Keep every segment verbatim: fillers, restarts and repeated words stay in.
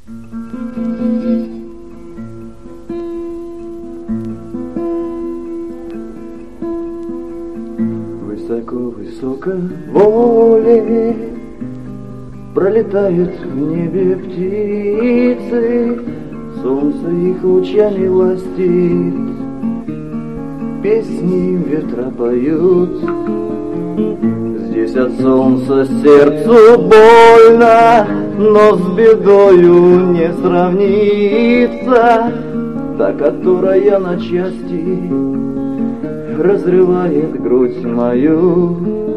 Высоко-высоко воле пролетают в небе птицы, солнце их лучами ластит, песни ветра поют. Здесь от солнца сердцу больно, но с бедою не сравнится та, которая на части разрывает грудь мою.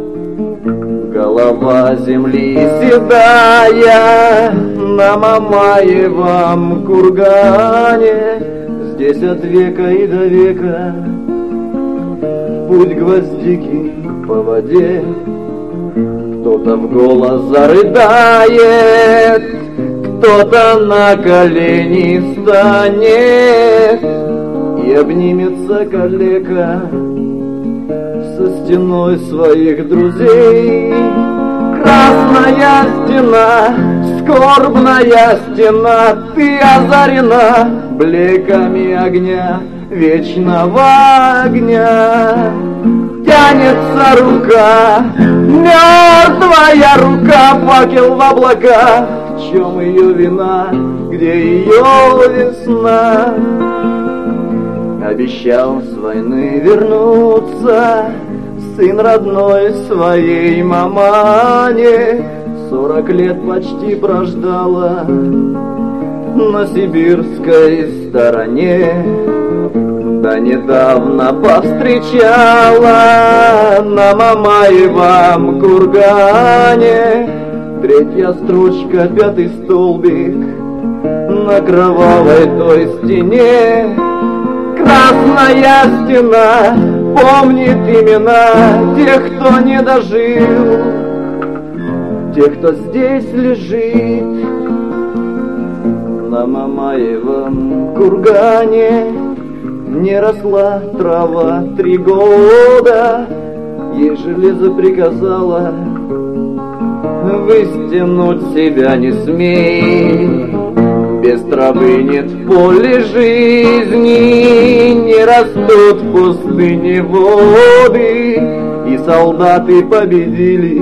Голова земли седая на Мамаевом кургане, здесь от века и до века путь гвоздики по воде. Кто-то в голос зарыдает, кто-то на колени станет и обнимется калека со стеной своих друзей. Красная стена, скорбная стена, ты озарена бликами огня, вечного огня. Тянется рука, мертвая рука, факел в облака. В чем ее вина, где ее весна? Обещал с войны вернуться сын родной своей мамане. Сорок лет почти прождала на сибирской стороне. Да недавно повстречала на Мамаевом кургане. Третья строчка, пятый столбик на кровавой той стене. Красная стена помнит имена тех, кто не дожил, тех, кто здесь лежит на Мамаевом кургане. Не росла трава три года, ей железо приказала: выстянуть себя не смей. Без травы нет в поле жизни, не растут в пустыне воды, и солдаты победили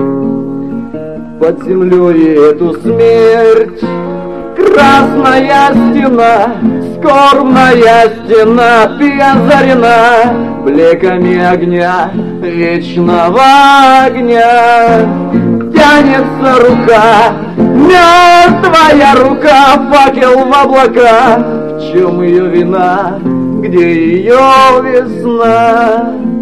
под землей эту смерть. Красная стена, скорбная стена, ты озарена бликами огня, вечного огня. Тянется рука, мертвая рука, факел в облака. В чем ее вина, где ее весна?